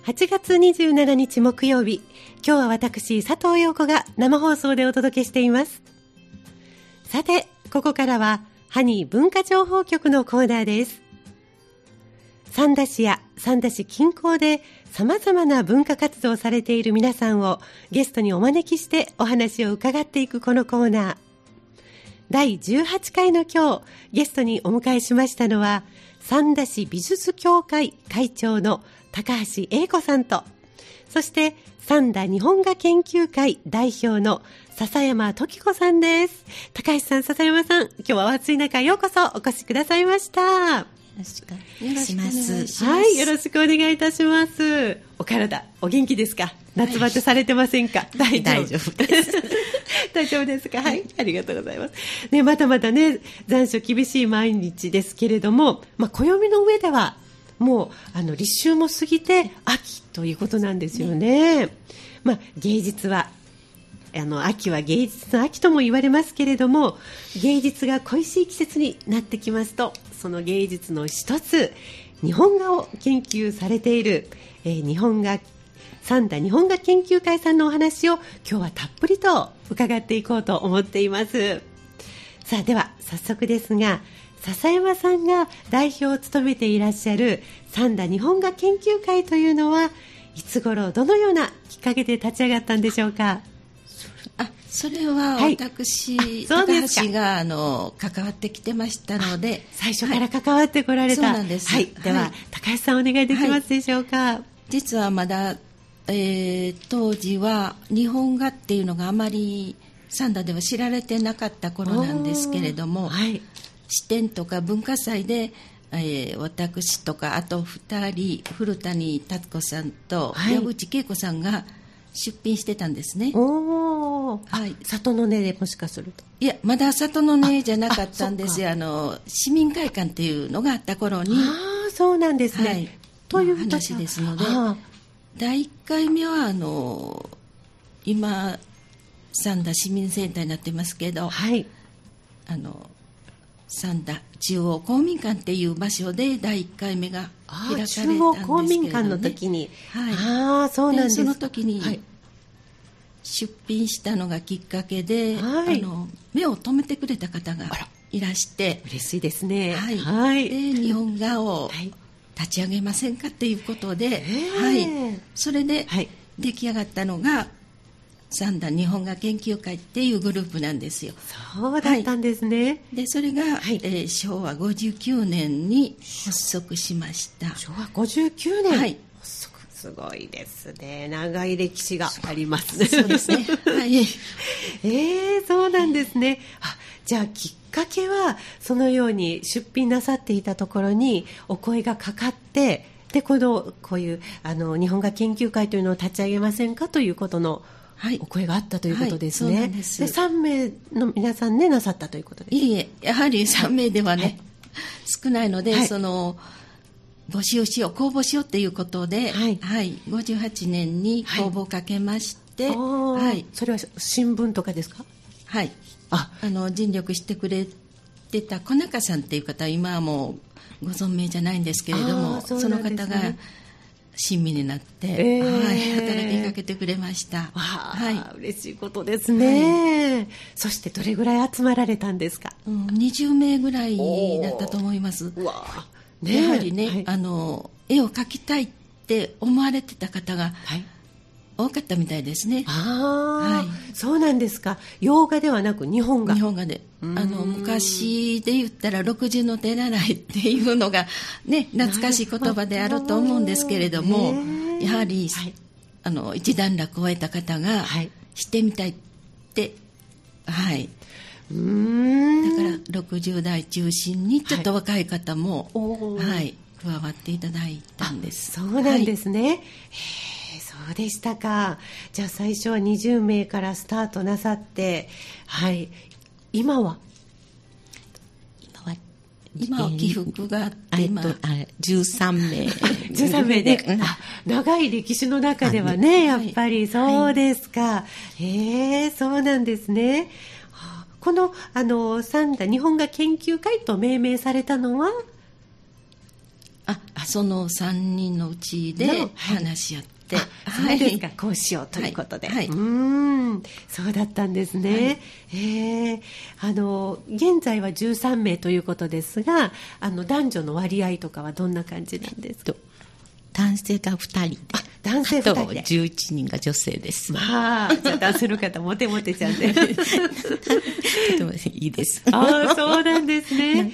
8月27日木曜日、今日は私佐藤陽子が生放送でお届けしています。さて、ここからはハニー文化情報局のコーナーです。三田市や三田市近郊で様々な文化活動をされている皆さんをゲストにお招きしてお話を伺っていくこのコーナー。第18回の今日、ゲストにお迎えしましたのは三田市美術協会会長の高橋英子さんと、そして三田日本画研究会代表の笹山時子さんです。高橋さん、笹山さん、今日はお暑い中ようこそお越しくださいました。 よろしくお願いします。 はい、よろしくお願いいたします。お体お元気ですか？夏バテされてませんか？ 大丈夫です大丈夫ですか？はい、ありがとうございます。ね、まだまだね、残暑厳しい毎日ですけれども、暦の上ではもう立秋も過ぎて秋ということなんですよね。芸術は秋は芸術の秋とも言われますけれども、芸術が恋しい季節になってきますと、その芸術の一つ、日本画を研究されている、三田日本画研究会さんのお話を今日はたっぷりと伺っていこうと思っています。さあ、では早速ですが、笹山さんが代表を務めていらっしゃる三田日本画研究会というのはいつ頃、どのようなきっかけで立ち上がったんでしょうか？ それは私、高橋が関わってきてましたので、 最初から関わってこられた。 そうなんです。 では、高橋さんお願いできますでしょうか？ 実はまだ、当時は日本画っていうのがあまり三田では知られてなかった頃なんですけれども、支店とか文化祭で、私とかあと2人、古谷達子さんと矢口恵子さんが出品してたんですね。 里の根でもしかすると。 いや、まだ里の根じゃなかったんですよ。市民会館っていうのがあった頃に。 そうなんですね。 という話ですので、第1回目は今三田市民センターになってますけど、三田中央公民館っていう場所で第1回目が開かれたんですけれど、ね、 中央公民館の時に、そうなんです。 その時に出品したのがきっかけで、目を留めてくれた方がいらして、 嬉しいですね。 で日本画を立ち上げませんかっていうことで、それで出来上がったのが三田日本画研究会っていうグループなんですよ。 そうだったんですね。 でそれが、昭和59年に発足しました。 昭和59年、発足、すごいですね。長い歴史がありますね。 そうですね。 そうなんですね。じゃあきっかけはそのように出品なさっていたところにお声がかかって、でこういう日本画研究会というのを立ち上げませんかということのお声があったということですね。で3名の皆さんね、なさったということです。 いいえ、やはり3名ではね、少ないので、募集しよう、公募しようっていうことで、58年に公募をかけまして、 それは新聞とかですか？ 尽力してくれてた小中さんっていう方は今はもうご存命じゃないんですけれども、その方が親身になって、働きかけてくれました。 嬉しいことですね。そしてどれぐらい集まられたんですか ？20名ぐらいだったと思います。やはりね、絵を描きたいって思われてた方が多かったみたいですね。 そうなんですか。洋画ではなく日本画。 日本画で、昔で言ったら六十の手習いっていうのがね、懐かしい言葉であると思うんですけれども、やはり、一段落を終えた方がしてみたいって、だから60代中心にちょっと若い方も、加わっていただいたんです。 そうなんですね。そうでしたか。じゃあ最初は20名からスタートなさって、今は起伏があって13名 13名で、長い歴史の中ではね、やっぱりそうですか。そうなんですね。この三田日本画研究会と命名されたのはその3人のうちで話し合って、 そうですか、こうしようということで、そうだったんですね、現在は13名ということですが、男女の割合とかはどんな感じなんですか？ 男性が2人で、 男性2人で、 あと11人が女性です。 じゃあ男性の方モテモテちゃんでとてもいいです。 そうなんですね。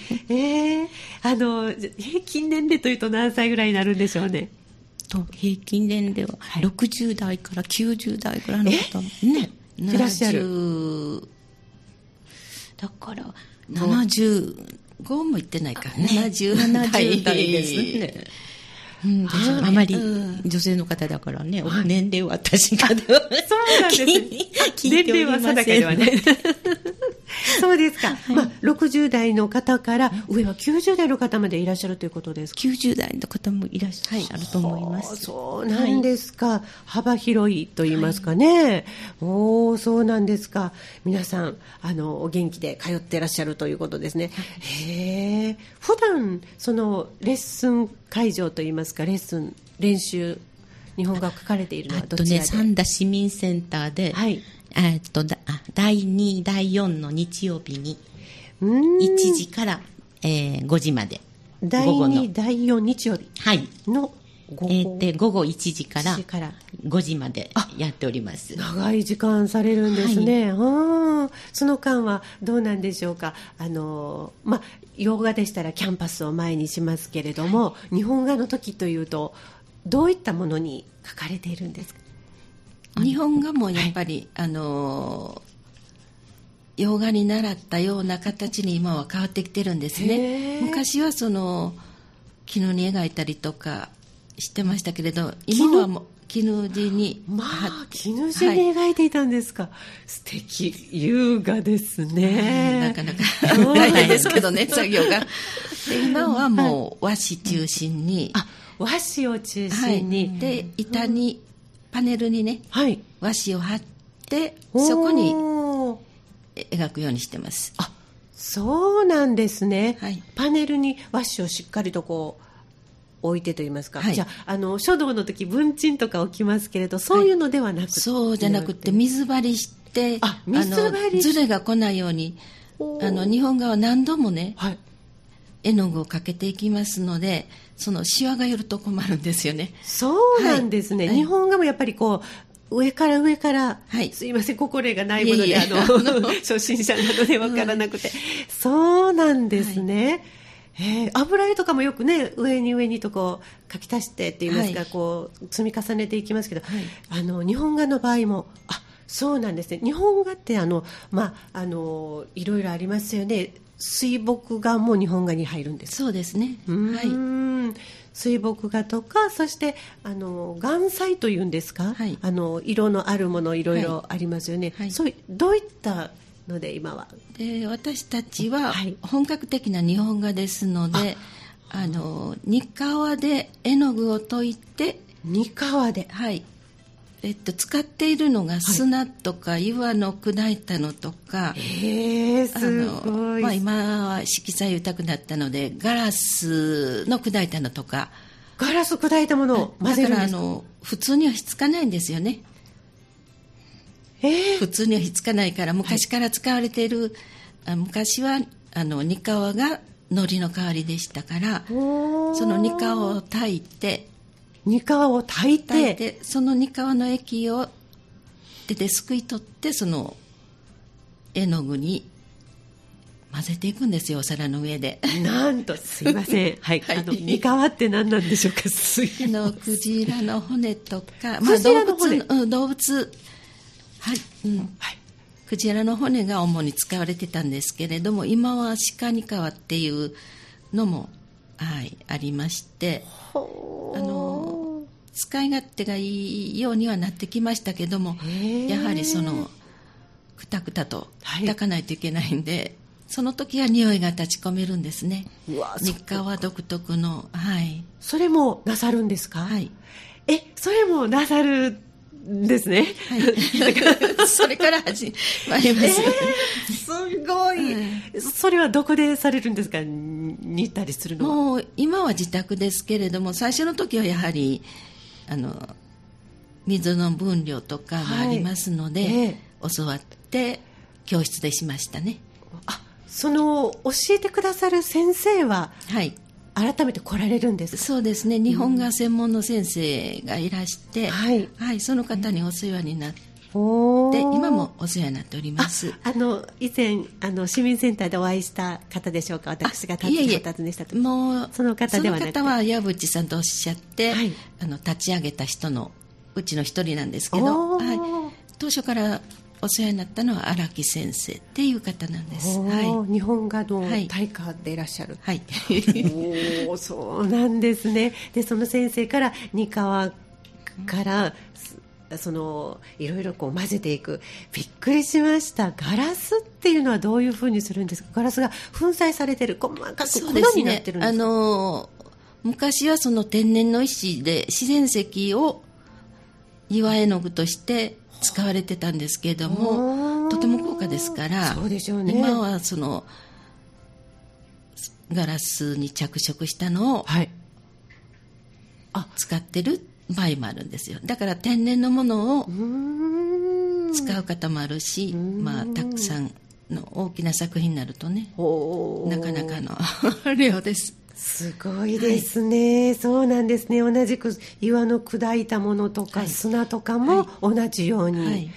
平均年齢というと何歳ぐらいになるんでしょうね。 平均年齢は60代から90代ぐらいの方もね、 いらっしゃる。 だから75もいってないからね。 70 代ですね。あまり女性の方だからね、年齢は私がではそうなんですね。年齢は定かではね。そうですか、60代の方から上は90代の方までいらっしゃるということですか ？90代の方もいらっしゃると思います。 そうなんですか、幅広いと言いますかね、そうなんですか。皆さんお元気で通ってらっしゃるということですね。普段そのレッスン会場といいますか、練習日本語が書かれているのはどちらで？ 三田市民センターで、第2、第4の日曜日に1時から、5時まで、 第2、第4日曜日の午後1時から5時までやっております。 長い時間されるんですね。その間はどうなんでしょうか。洋画でしたらキャンパスを前にしますけれども、日本画の時というとどういったものに書かれているんですか？ 日本画もやっぱり、洋画に習ったような形に今は変わってきてるんですね。昔は絹に描いたりとかしてましたけれど、今はもう絹地に、 絹地に描いていたんですか。素敵、優雅ですね。 なかなか大変ですけどね、作業が。で今はもう和紙中心に、 和紙を中心に、 で板に、パネルにね、和紙を貼ってそこに描くようにしてます。 そうなんですね、パネルに和紙をしっかりとこう置いてといいますか、じゃあ書道の時文鎮とか置きますけれど、そういうのではなくて、 そうじゃなくて水張りして、ずれが来ないように、日本画は何度もね、絵の具をかけていきますので、そのシワが寄ると困るんですよね。 そうなんですね、日本画もやっぱりこう上から、すいません、心得がないもので初心者なので分からなくて、そうなんですね。油絵とかもよくね、上にとこう書き足してって言いますか、こう積み重ねていきますけど、日本画の場合もそうなんですね。日本画っていろいろありますよね。水墨画も日本画に入るんですか？ そうですね。 水墨画とか、そして顔彩というんですか、色のあるものいろいろありますよね。そうどういったので今は私たちは本格的な日本画ですので、にかわで絵の具を溶いて、 にかわで、 使っているのが砂とか岩の砕いたのとか、 すごい。 今は色彩豊くなったのでガラスの砕いたのとか、 ガラス砕いたものを混ぜるんですか？ だから普通にはひっつかないんですよね。普通にはひっつかないから、昔から使われている、昔はにかわが糊の代わりでしたから、そのにかわを炊いて、そのにかわの液を手ですくい取って、その絵の具に混ぜていくんですよ、お皿の上で。 なんと、すいません、にかわって何なんでしょうか？ クジラの骨とか、動物、クジラの骨が主に使われてたんですけれども、今は鹿にかわっていうのも、ありまして、使い勝手がいいようにはなってきましたけども、やはりくたくたと炊かないといけないんで、その時は匂いが立ち込めるんですね。にかわ独特の、 それもなさるんですか？それもなさるですね。 それから始まります。 すごい。それはどこでされるんですか？ に行ったりするのは？ もう今は自宅ですけれども、最初の時はやはり水の分量とかがありますので、教わって教室でしましたね。 その教えてくださる先生は、 はい、 改めて来られるんですか？ そうですね、日本が専門の先生がいらして、はいはい、その方にお世話になって、今もお世話になっております。 以前市民センターでお会いした方でしょうか？私がお尋ねした時。もうその方ではなくて、 その方は矢渕さんとおっしゃって、はい、立ち上げた人のうちの一人なんですけど、はい、当初からお世話になったのは荒木先生っていう方なんです。 はい、日本画の大家でいらっしゃる。 はい。 そうなんですね。で、その先生から二川からいろいろ混ぜていく。びっくりしました。ガラスっていうのはどういうふうにするんですか？ガラスが粉砕されてる、細かく粉になってるんですか？ 昔はその天然の石で自然石を岩絵の具として使われてたんですけれども、とても高価ですから、 そうでしょうね、 今はそのガラスに着色したのを使ってる場合もあるんですよ。だから天然のものを使う方もあるし、たくさんの大きな作品になるとね、なかなかの量です。 すごいですね、はい、そうなんですね。同じく岩の砕いたものとか砂とかも同じように、はいはい、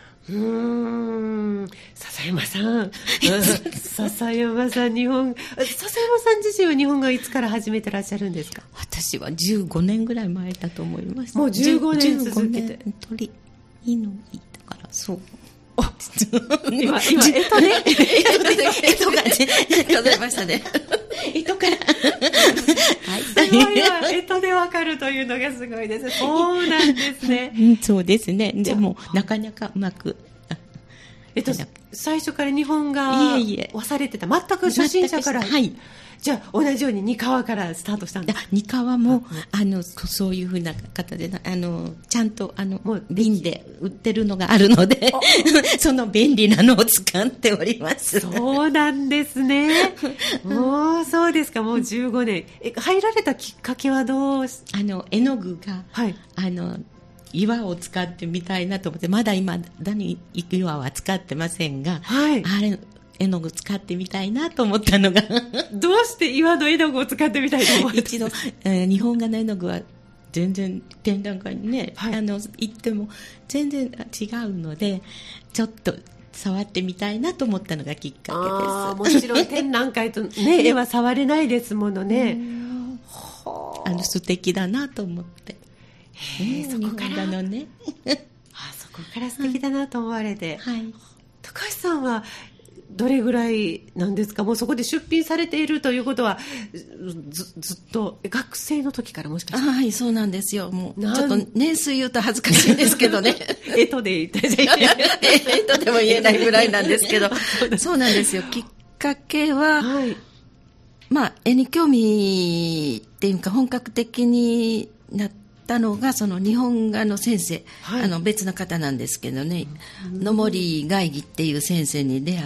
笹山さん笹山さん自身は日本画いつから始めてらっしゃるんですか？ 私は15年ぐらい前だと思います。 もう15年続けて。 鳥いいのいいだからそう今干支ね干支がねございましたね。 干支からすごいわ、干支でわかるというのがすごいです。そうなんですね。 そうですね。でもなかなかうまく最初から日本画をされてた、全く初心者から、はい、じゃあ同じように二川からスタートしたんですか？ 二川もそういうふうな方でちゃんともう瓶で売ってるのがあるのでその便利なのを使っております。 そうなんですね。もうそうですか。もう15年入られたきっかけはどう？ 絵の具が、はい、岩を使ってみたいなと思って、まだ今岩は使ってませんが、はい、絵の具使ってみたいなと思ったのがどうして岩の絵の具を使ってみたいと思ったんですか？ 一度、日本画の絵の具は全然展覧会にね、はい、行っても全然違うので、ちょっと触ってみたいなと思ったのがきっかけです。もちろん展覧会と、ね、絵は触れないですものね。 素敵だなと思って。 そこからのねそこから素敵だなと思われて、 はい、 高橋さんはどれぐらいなんですか？もうそこで出品されているということはずっと学生の時からもしかして？ はい、そうなんですよ。もうちょっと年数言うと恥ずかしいんですけどね干支で言って干支でも言えないぐらいなんですけどそうなんですよ。きっかけは、はい、絵に興味っていうか本格的になったのがその日本画の先生、はい、別の方なんですけどね、野森外儀っていう先生に出会って、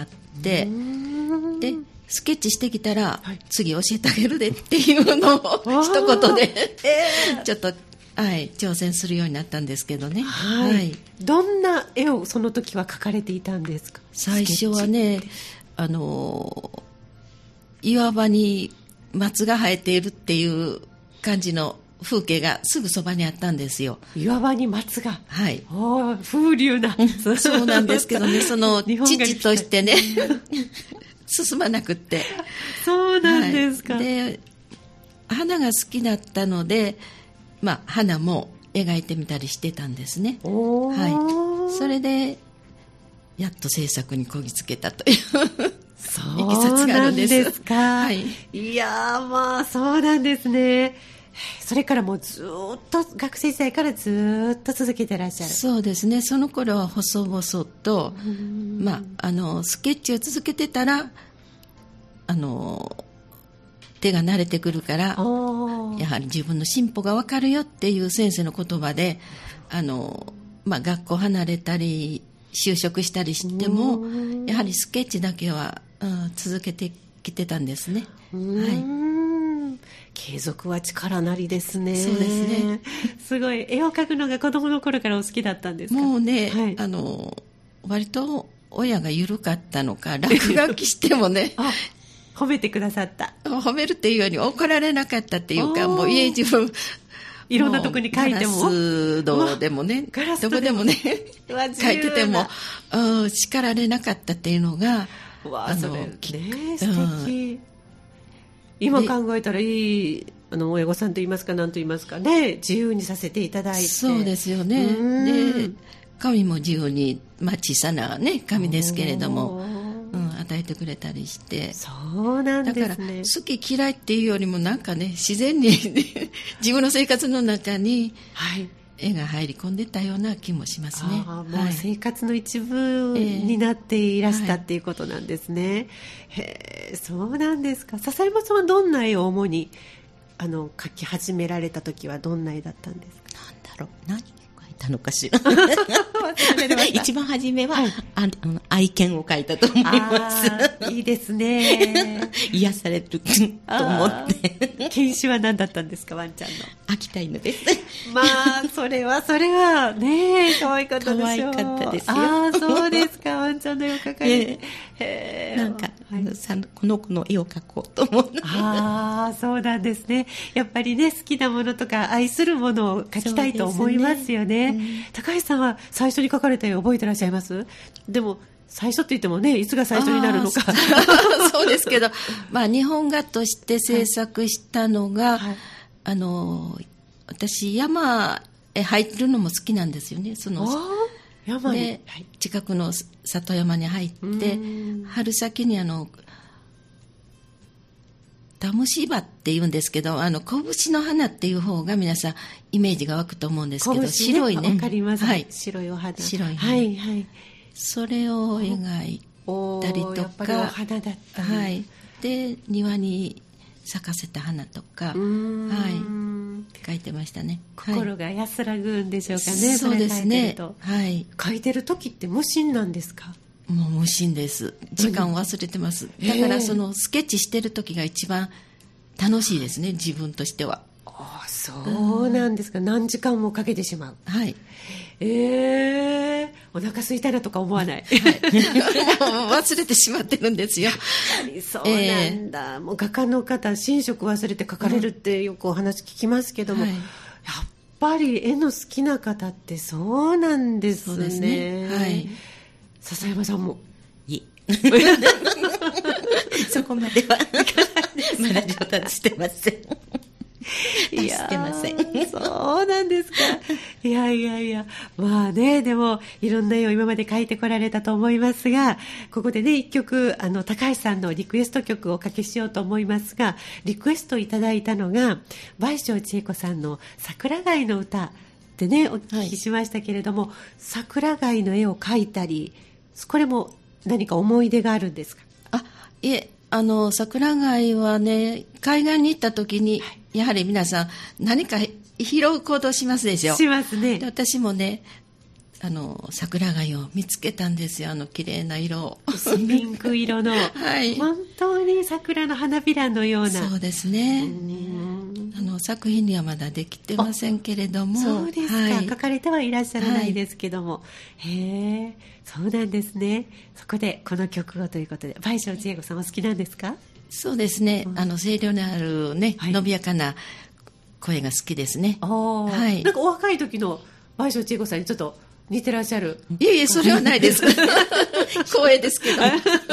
でスケッチしてきたら、はい、次教えてあげるでっていうのを一言で、ちょっと、はい、挑戦するようになったんですけどね、 はいはい、どんな絵をその時は描かれていたんですか？ 最初はね、岩場に松が生えているっていう感じの風景がすぐそばにあったんですよ。 岩場に松が、 はい、 風流なそうなんですけどね、その父としてね進まなくって。 そうなんですか。 はい、で花が好きだったので、花も描いてみたりしてたんですね。はい、それでやっと制作にこぎつけたというそうなんですか。はい、いやそうなんですね。それからもうずっと学生時代からずっと続けてらっしゃる？ そうですね。その頃は細々と、スケッチを続けてたら手が慣れてくるから、やはり自分の進歩が分かるよっていう先生の言葉で学校離れたり就職したりしてもやはりスケッチだけは、続けてきてたんですね。 継続は力なりですね。 そうですね。 すごい。絵を描くのが子供の頃からお好きだったんですか？ もうね、割と親が緩かったのか、落書きしてもね褒めてくださった。 褒めるっていうより怒られなかったっていうか、もう家中いろんなとこに書いても、 ガラス戸でもね、どこでもね書いてても叱られなかったっていうのが、 それね、素敵。今考えたらいい親御さんと言いますか、何と言いますかね、自由にさせていただいて。 そうですよね。で、紙も自由に、小さなね紙ですけれども、与えてくれたりして。 そうなんですね。 だから好き嫌いっていうよりもなんかね、自然に自分の生活の中に絵が入り込んでたような気もしますね。 もう生活の一部になっていらしたっていうことなんですね。そうなんですか。笹山さんはどんな絵を主に描き始められた時はどんな絵だったんですか？ 何描いたのかしら一番初めは、愛犬を描いたと思います。 いいですね。 癒されると思って犬種は何だったんですか？ワンちゃんの。 秋田犬です。 それはね、可愛かったでしょう。可愛かったですよ。 そうですか。ワンちゃんの絵を描かれて、 なんか、この子の絵を描こうと思って。 そうなんですね。やっぱりね、好きなものとか愛するものを描きたいと思いますよね。高橋さんは最初に描かれた絵を覚えてらっしゃいます？でも最初って言ってもね、いつが最初になるのか。 そうですけど、日本画として制作したのが、私山へ入るのも好きなんですよね。 山に、 で近くの里山に入って春先にタムシバって言うんですけど、拳の花っていう方が皆さんイメージが湧くと思うんですけど、白いね。 わかります。白いお花。 白い花。それを描いたりとか。 やっぱりお花だった。 で、庭に咲かせた花とか、描いてましたね。 心が安らぐんでしょうかね。 そうですね。 描いてる時って無心なんですか？ もう無心です。時間を忘れてます。だからスケッチしてる時が一番楽しいですね、自分としては。 そうなんですか。何時間もかけてしまう。お腹空いたらとか思わない。 忘れてしまってるんですよ。 そうなんだ。もう画家の方、寝食忘れて描かれるってよくお話聞きますけども、やっぱり絵の好きな方ってそうなんですね。そうですね。笹山さんも。 そこまではまだ上達してません。してません。 そうなんですか。いやでもいろんな絵を今まで描いてこられたと思いますが、ここでね、一曲高橋さんのリクエスト曲をおかけしようと思いますが、リクエストいただいたのが倍賞千恵子さんの桜貝の歌ってね、お聞きしましたけれども、桜貝の絵を描いたり、これも何か思い出があるんですか？ いえ、桜貝はね、海岸に行った時に、やはり皆さん何か拾う行動しますでしょ。 しますね。 で、私もね、桜貝を見つけたんですよ。綺麗な色を。 ピンク色の、本当に桜の花びらのような。 そうですね。作品にはまだできてませんけれども。 そうですか。描かれてはいらっしゃらないですけども。そうなんですね。そこでこの曲をということで、倍賞千恵子さんは好きなんですか？ そうですね。声量のあるね、伸びやかな声が好きですね。 なんかお若い時の倍賞千恵子さんにちょっと似てらっしゃる？ いえ、それはないです。光栄ですけど。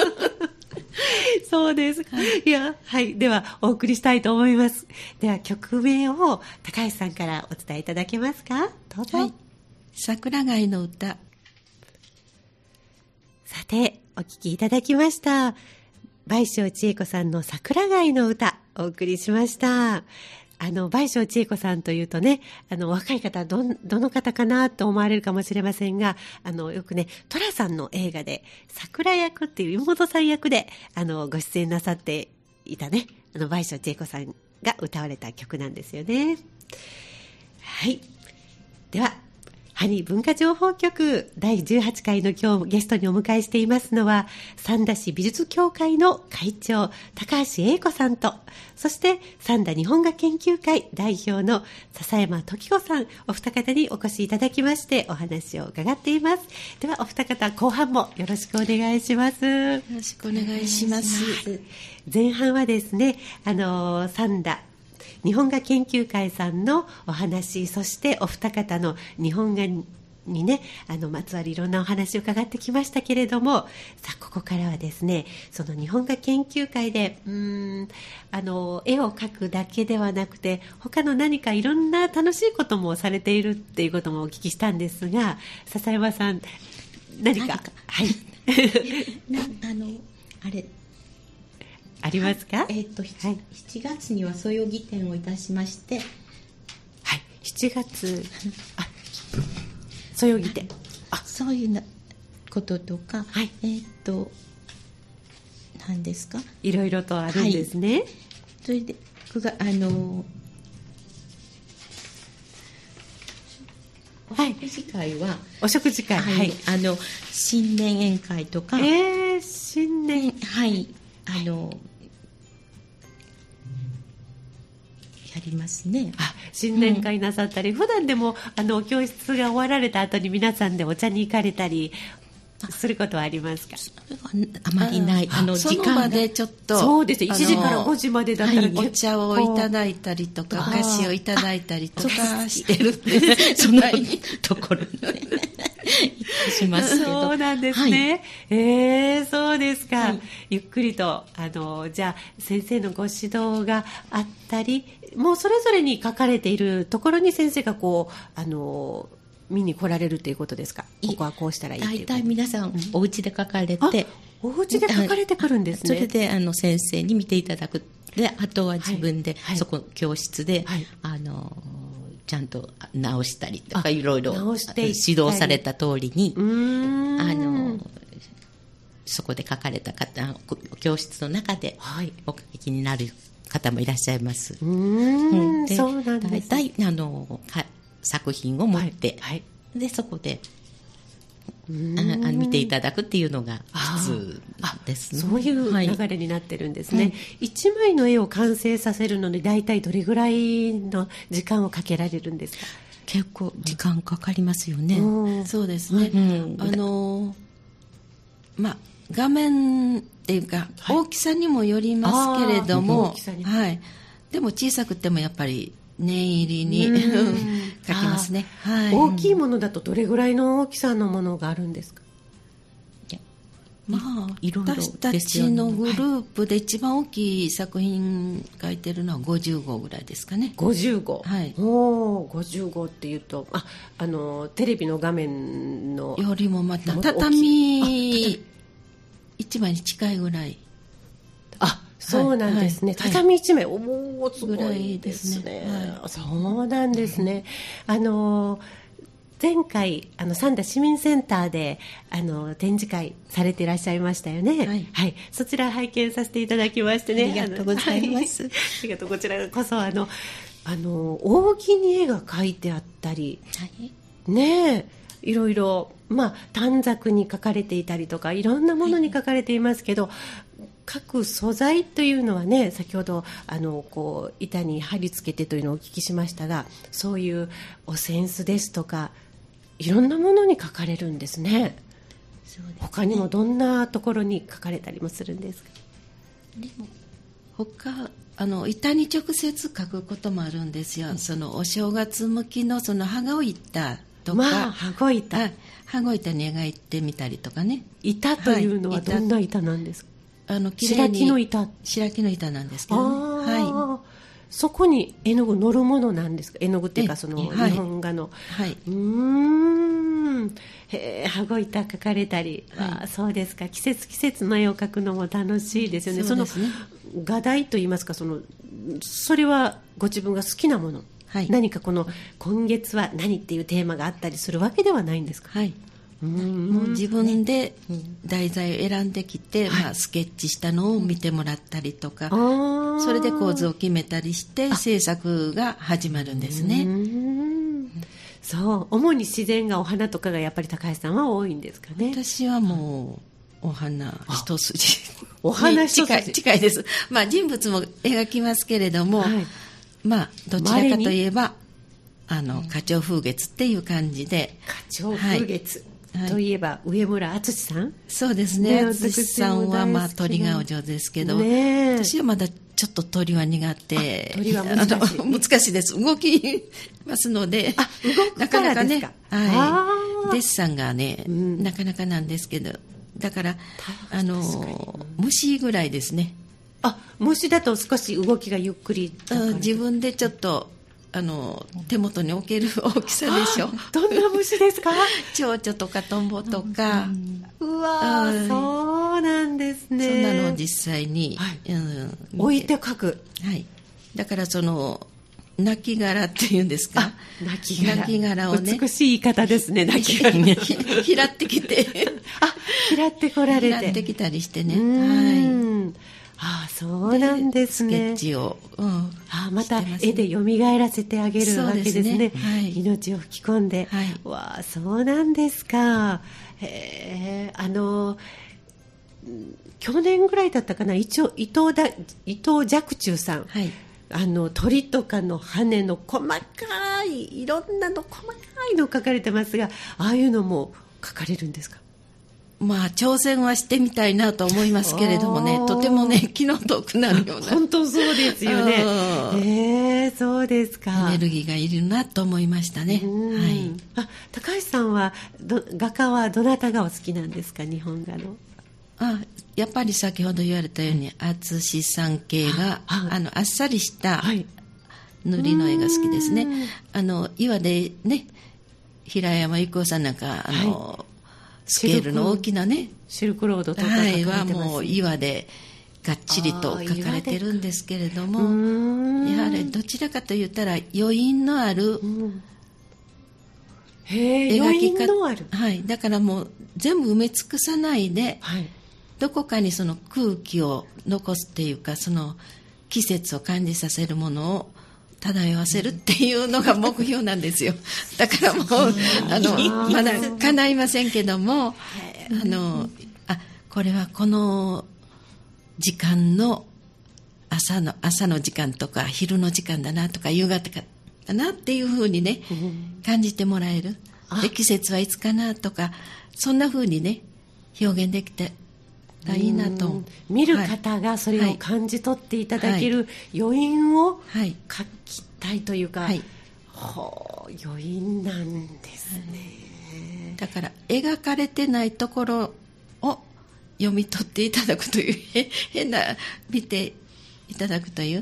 そうです。ではお送りしたいと思います。では曲名を高橋さんからお伝えいただけますか？どうぞ。 桜貝の歌。 さて、お聴きいただきました。倍賞千恵子さんの桜貝の歌、お送りしました。倍賞千恵子さんというとね、若い方どの方かなと思われるかもしれませんが、よくね、寅さんの映画で桜役っていう妹さん役でご出演なさっていたね、倍賞千恵子さんが歌われた曲なんですよね。では、 埴文化情報局第18回の今日ゲストにお迎えしていますのは、三田市美術協会の会長高橋英子さんと、そして三田日本画研究会代表の笹山時子さん、お二方にお越しいただきましてお話を伺っています。ではお二方、後半もよろしくお願いします。 よろしくお願いします。 前半はですね、三田日本画研究会さんのお話、そしてお二方の日本画にね、まつわるいろんなお話を伺ってきましたけれども、さあここからはですね、その日本画研究会で絵を描くだけではなくて、他の何かいろんな楽しいこともされているっていうこともお聞きしたんですが、笹山さん何かはい。 あれありますか？ 7月にはそよぎ展をいたしまして、 はい、7月そよぎ展、 そういうこととか、 はい、 何ですか？ いろいろとあるんですね。はい、 それでお食事会は、 お食事会、はい、 新年宴会とか、 新年、 はい、やりますね。 新年会なさったり、普段でも教室が終わられた後に皆さんでお茶に行かれたりすることはありますか？ それはあまりない。 時間までちょっと、 そうですね、1時から5時までだったら、 お茶をいただいたりとか、お菓子をいただいたりとかしてるんで、 そのところにしますけど。 そうなんですね。はい、そうですか。はい、ゆっくりとじゃあ先生のご指導があったり、もうそれぞれに書かれているところに先生がこう見に来られるということですか？ここはこうしたらいいっていう。 大体皆さんお家で書かれて、 お家で書かれてくるんですね。 それで先生に見ていただく。で、あとは自分で、そこ教室で、ちゃんと直したりとか、いろいろ指導された通りにそこで書かれた方、教室の中でお書きになる方もいらっしゃいます。 そうなんです。 大体作品を持って、でそこで見ていただくっていうのが普通ですね。 そういう流れになってるんですね。一枚の絵を完成させるのに大体どれぐらいの時間をかけられるんですか？ 結構時間かかりますよね。 そうですね。画面っていうか、大きさにもよりますけれども、でも小さくてもやっぱり念入りに書きますね。 大きいものだとどれぐらいの大きさのものがあるんですか？ 私たちのグループで一番大きい作品書いてるのは50号ぐらいですかね。 50号。 はい。 50号っていうと、テレビの画面のよりもまた畳1枚に近いぐらい。 そうなんですね。畳1枚、すごいですね。そうなんですね。前回三田市民センターで展示会されていらっしゃいましたよね。はい。そちら拝見させていただきましてね。 ありがとうございます。 ありがとう。こちらこそ扇に絵が描いてあったり、ねえ。いろいろ短冊に書かれていたりとか、いろんなものに書かれていますけど、各素材というのはね、先ほど板に貼り付けてというのをお聞きしましたが、そういうお扇子ですとかいろんなものに書かれるんですね。そうですね。他にもどんなところに書かれたりもするんですか？ でも板に直接書くこともあるんですよ。そのお正月向きの羽子板とか、 羽子板に描いてみたりとかね。 板というのはどんな板なんですか？ 白木の板なんですけどね。 そこに絵の具乗るものなんですか？絵の具っていうか日本画の。羽子板描かれたり、そうですか。季節の絵を描くのも楽しいですよね。その画題といいますか、それはご自分が好きなもの、何か今月は何っていうテーマがあったりするわけではないんですか？ もう自分で題材を選んできて、スケッチしたのを見てもらったりとか、それで構図を決めたりして制作が始まるんですね。 そう主に自然がお花とかがやっぱり高橋さんは多いんですかね。 私はもうお花一筋お花一筋近いです。まあ人物も描きますけれども、まあどちらかといえば花鳥風月っていう感じで。 花鳥風月、といえば上村淳さん。 そうですね。淳さんはまあ鳥がお上手ですけど、私はまだちょっと鳥は苦手。 鳥は難しい。 難しいです。動きますので、 動くからですか。 デッサンがね、なかなかなんですけど、だから虫ぐらいですね。 虫だと少し動きがゆっくり。 自分でちょっと手元に置ける大きさでしょ。 どんな虫ですか？ 蝶々とかトンボとか。 うわー、そうなんですね。 そんなのを実際に、 置いて描く。 はい。だから亡き殻っていうんですか。 亡き殻をね。 美しい言い方ですね。亡き殻ね。 拾ってきて。 拾ってこられて。 拾ってきたりしてね。 はい。そうなんですね。 スケッチを、 また絵で蘇らせてあげるわけですね。命を吹き込んで。わあ、そうなんですか。去年ぐらいだったかな、伊藤若冲さん。鳥とかの羽の細かい、いろんなの細かいの書かれてますが、ああいうのも書かれるんですか？ まあ挑戦はしてみたいなと思いますけれどもね、とてもね気の遠くなるような。 本当そうですよね。そうですか。 エネルギーがいるなと思いましたね。 高橋さんは画家はどなたがお好きなんですか？日本画の。 やっぱり先ほど言われたように淳さん系があっさりした塗りの絵が好きですね。岩でね、平山郁夫さんなんかスケールの大きなね、 シルクロードとか書かれてます、 はもう岩でがっちりと描かれてるんですけれども、やはりどちらかと言ったら余韻のある描き方、 だからもう全部埋め尽くさないで、どこかにその空気を残すっていうか、その季節を感じさせるものを漂わせるっていうのが目標なんですよ。だからもうまだ叶いませんけども、これはこの時間の朝の時間とか昼の時間だなとか夕方だなっていうふうにね、感じてもらえる。で季節はいつかなとか、そんなふうにね表現できていいなと。 見る方がそれを感じ取っていただける余韻を描きたいというか、余韻なんですね。 だから描かれてないところを読み取っていただくという変な見ていただくという、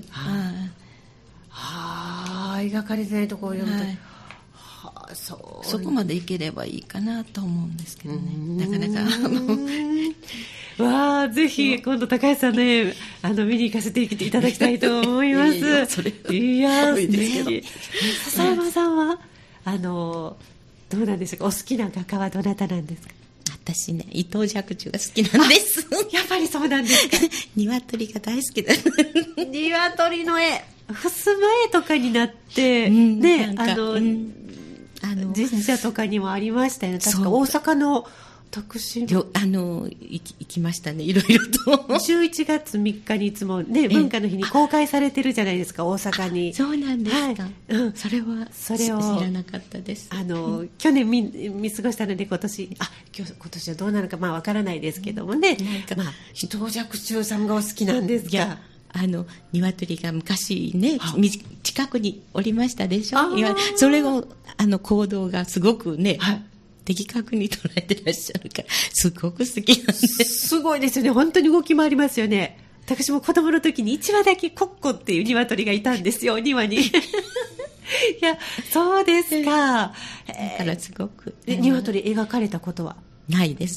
描かれてないところを読み取る、 そこまでいければいいかなと思うんですけどね。なかなかわあ、ぜひ今度高橋さんね、見に行かせていただきたいと思います。いやいいですけど。 笹山さんはどうなんでしょうか。お好きな画家はどなたなんですか？ 私ね、伊藤若冲が好きなんです。 やっぱりそうなんですか。 鶏が大好きだ。 鶏の絵、襖絵とかになって、神社とかにもありましたよね。確か大阪の徳島行きましたね、いろいろと。 11月3日にいつもね、文化の日に公開されてるじゃないですか、大阪に。 そうなんですか。それを知らなかったです。 去年見過ごしたので今年はどうなのかわからないですけどもね。伊藤若冲さんがお好きなんですか？ 鶏が昔ね、近くにおりましたでしょ。それを行動がすごくね、的確に捉えてらっしゃるからすごく好きなんです。 すごいですよね。本当に動き回りますよね。私も子供の時に1羽だけコッコっていう鶏がいたんですよ、庭に。いや、そうですか。 だからすごく鶏描かれたことはないです。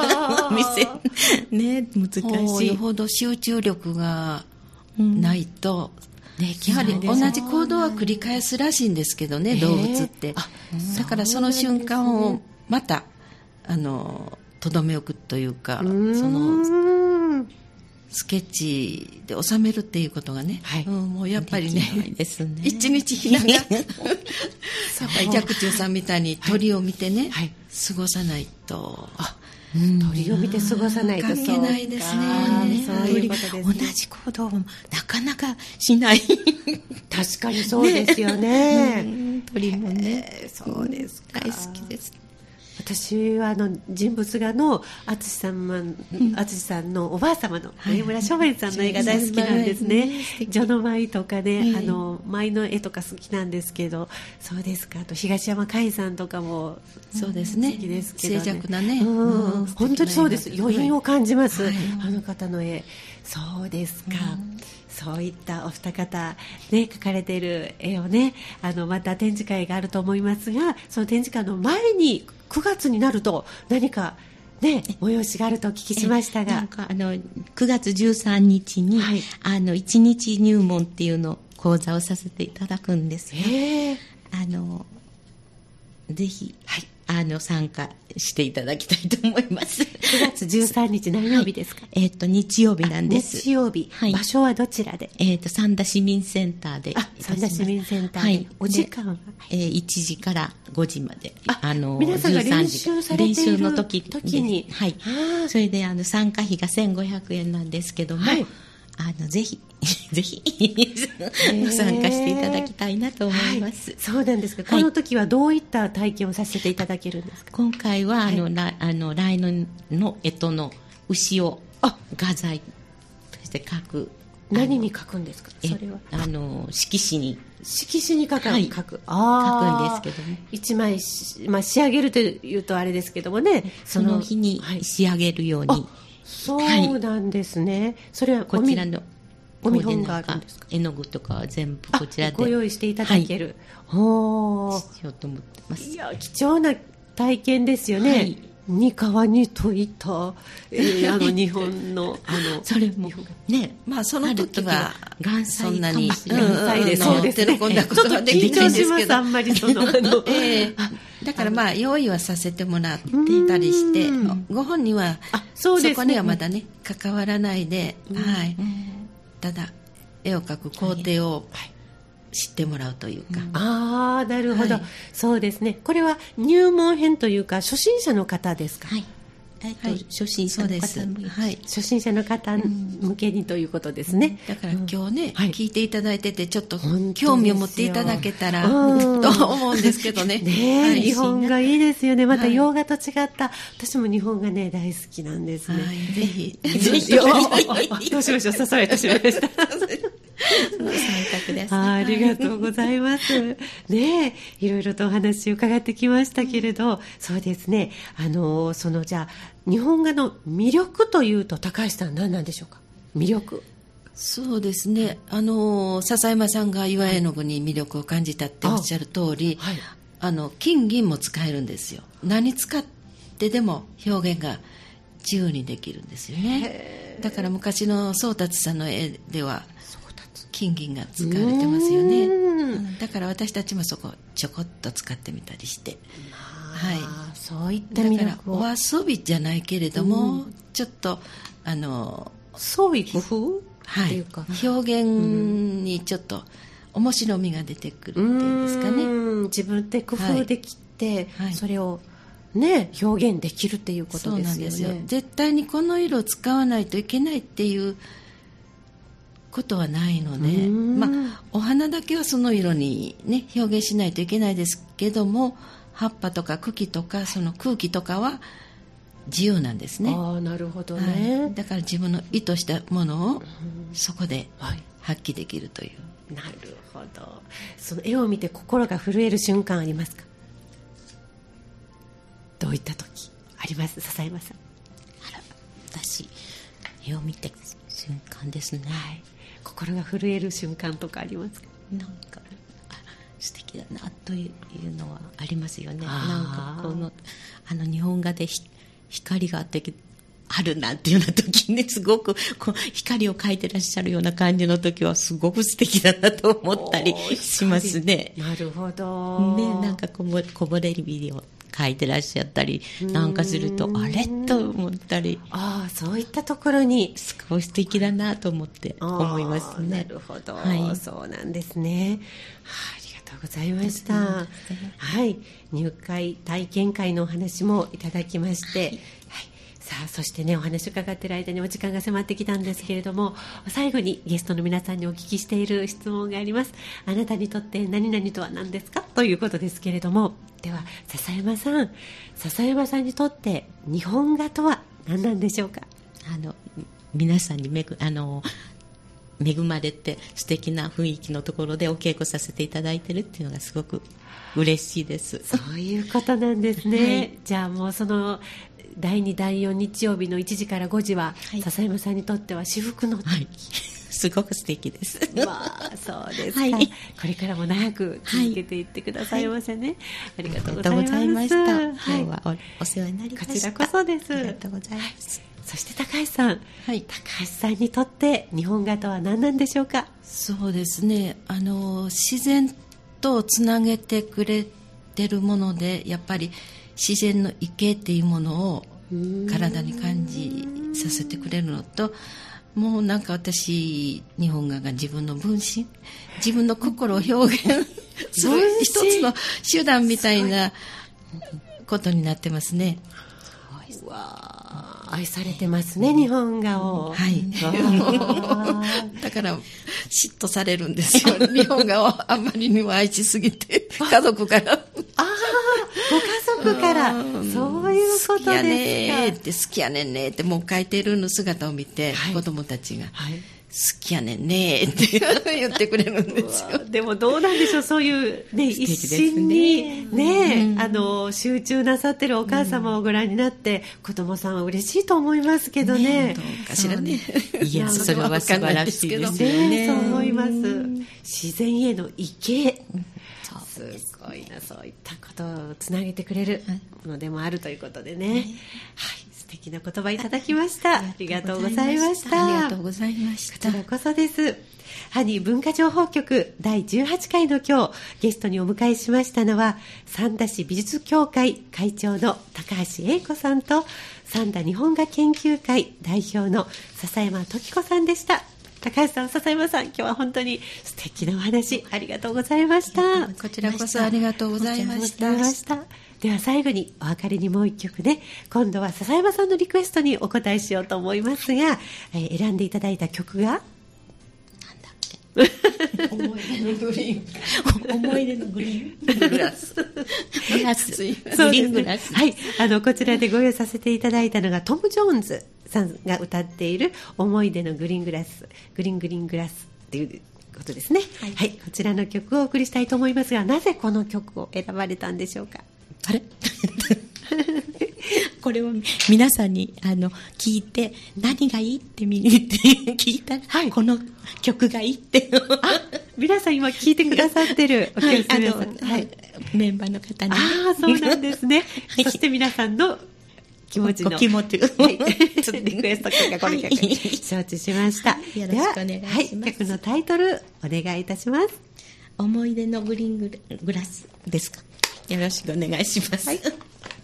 ね、難しい。 よほど集中力がないと、やはり同じ行動は繰り返すらしいんですけどね、動物って。だからその瞬間をまたとどめ置くというか、 スケッチで収めるっていうことがね、もうやっぱりね、一日ひながやっぱり若冲さんみたいに鳥を見てね、過ごさないと。 鳥を見て過ごさないと関係ないですね。 そういうことですね。 同じ行動をなかなかしない。 確かにそうですよね。 鳥もね、 そうですか。 大好きです。 私は人物画の淳さんのおばあ様の上村松園さんの絵が大好きなんですね。序の舞とかね、舞の絵とか好きなんですけど、そうですか。あと東山海さんとかもそうですね。 好きですけどね。 静寂なね。 本当にそうです。余韻を感じます。あの方の絵。そうですか。そういったお二方ね描かれている絵をねまた展示会があると思いますが、その展示会の前に9月になると何かね催しがあるとお聞きしましたが、 なんか9月13日に、1日入門っていうの講座をさせていただくんですが、ぜひ、参加していただきたいと思います。 9月13日何曜日ですか？ 日曜日なんです。 日曜日。場所はどちらで？ 三田市民センターで。 三田市民センターで。お時間は 1時から5時まで。 皆さんが練習されているの時に。それで参加費が1500円なんですけども、ぜひ参加していただきたいなと思います。 そうなんですか。この時はどういった体験をさせていただけるんですか？ 今回は来年の干支の牛を画材として描く。 何に描くんですか？それは色紙に描く。 描くんですけども、 一枚仕上げるというとあれですけどもね、 その日に仕上げるように。 そうなんですね。それはこちらのお見本があるんですか？ 絵の具とかは全部こちらでご用意していただける。 しようと思ってます。 いや貴重な体験ですよね。に川に溶いた日本のそれもね、 その時は元そんなにそうですね。 こんなことはできないんですけど、 あんまりだから用意はさせてもらったりして、ご本人はそこにはまだね関わらないで、ただ絵を描く工程を知ってもらうというか。 なるほど、そうですね。これは入門編というか初心者の方ですか？ 初心者の方向け、 初心者の方向けにということですね。 だから今日ね、聞いていただいててちょっと興味を持っていただけたらと思うんですけどね。 日本がいいですよね。また洋画と違った、私も日本がね大好きなんですね。 ぜひどうしましょう、誘われてしまいました。ありがとうございますね。いろいろとお話を伺ってきましたけれど、そうですね、じゃあ日本画の魅力というと高橋さん何なんでしょうか？魅力。 そうですね、笹山さんが岩絵の具に魅力を感じたっておっしゃる通り、金銀も使えるんですよ。何使ってでも表現が自由にできるんですよね。だから昔の宗達さんの絵では金銀が使われてますよね。だから私たちもそこちょこっと使ってみたりして、 そういった魅力を。 だからお遊びじゃないけれども、ちょっと創意工夫っていうか、 表現にちょっと面白みが出てくるっていうんですかね。 自分で工夫できて、それをね表現できるっていうことですよね。そうなんですよ。 絶対にこの色を使わないといけないっていうことはないので、お花だけはその色に、ね、表現しないといけないですけども、葉っぱとか茎とかその空気とかは自由なんですね。 なるほどね。 だから自分の意図したものをそこで発揮できるという。 なるほど。その絵を見て心が震える瞬間ありますか？どういった時あります？笹山さん。 私絵を見て瞬間ですね。 心が震える瞬間とかありますか？ なんか素敵だなというのはありますよね。なんかこの日本画で光があるなっていうような時に、すごく光を描いてらっしゃるような感じの時はすごく素敵だなと思ったりしますね。 なるほど。 ね、なんかこぼれ日を書いてらっしゃったりなんかすると、あれと思ったり、 そういったところにすごい素敵だなと思って思いますね。 なるほど、そうなんですね。ありがとうございました。入会体験会のお話もいただきまして、さあそしてね、お話を伺っている間にお時間が迫ってきたんですけれども、最後にゲストの皆さんにお聞きしている質問があります。あなたにとって何々とは何ですかということですけれども、では笹山さんにとって日本画とは何なんでしょうか？ 皆さんに恵まれて素敵な雰囲気のところでお稽古させていただいているっていうのがすごく嬉しいです。 そういうことなんですね。じゃあもうその第2第4日曜日の1時から5時は、笹山さんにとっては至福の時、 すごく素敵です。 そうですか、これからも長く続けていってくださいませね。ありがとうございました。 今日はお世話になりました。 こちらこそです。 ありがとうございます。 そして高橋さん、高橋さんにとって日本画とは何なんでしょうか？ そうですね、自然とつなげてくれてるもので、やっぱり自然の池っていうものを体に感じさせてくれるのと、もうなんか私、日本画が自分の分身、自分の心を表現する一つの手段みたいなことになってますね。 愛されてますね、日本画を。 だから嫉妬されるんですよ。日本画をあまりにも愛しすぎて、家族から。 ご家族から、そういうことですか。好きやねって、好きやねんねって、もう描いてるの姿を見て、子供たちが、好きやねんねって言ってくれるんですよ。 でもどうなんでしょう、そういうね、一心にね、集中なさってるお母様をご覧になって、子供さんは嬉しいと思いますけどね。 どうかしらね。 いや、それは素晴らしいですよね。 そう思います。自然への池。すごいな、そういったことをつなげてくれるものでもあるということでね。素敵な言葉いただきました。ありがとうございました。 ありがとうございました。 こちらこそです。ハニー文化情報局第18回の今日、ゲストにお迎えしましたのは、三田市美術協会会長の高橋英子さんと、三田日本画研究会代表の笹山時子さんでした。高橋さん、笹山さん、今日は本当に素敵なお話ありがとうございました。 こちらこそありがとうございました。 では最後にお別れにもう一曲ね、今度は笹山さんのリクエストにお答えしようと思いますが、選んでいただいた曲が思い出のグリーン思い出のグリーングラスグリーングラス、こちらでご用意させていただいたのがトム・ジョーンズさんが歌っている思い出のグリーングラス、グリーングラスっていうことですね。こちらの曲をお送りしたいと思いますが、なぜこの曲を選ばれたんでしょうか？ あれこれを皆さんに聞いて、何がいいって聞いたら、この曲がいいって皆さん今聞いてくださってるメンバーの方に、 そうなんですね。そして皆さんの気持ちの気持ちリクエスト曲がこの曲、承知しました。 よろしくお願いします。 曲のタイトルお願いいたします。 思い出のグリーングラスですか。よろしくお願いします。